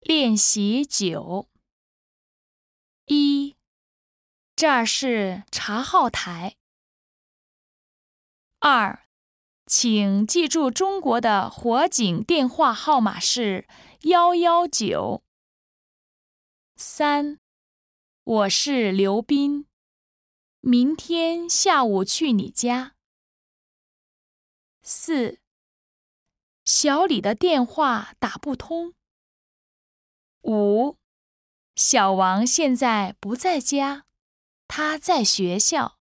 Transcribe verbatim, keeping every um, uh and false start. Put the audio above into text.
练习九。一，这儿是查号台。二，请记住中国的火警电话号码是幺幺九。三，我是刘斌，明天下午去你家。四，小李的电话打不通。五，小王现在不在家，他在学校。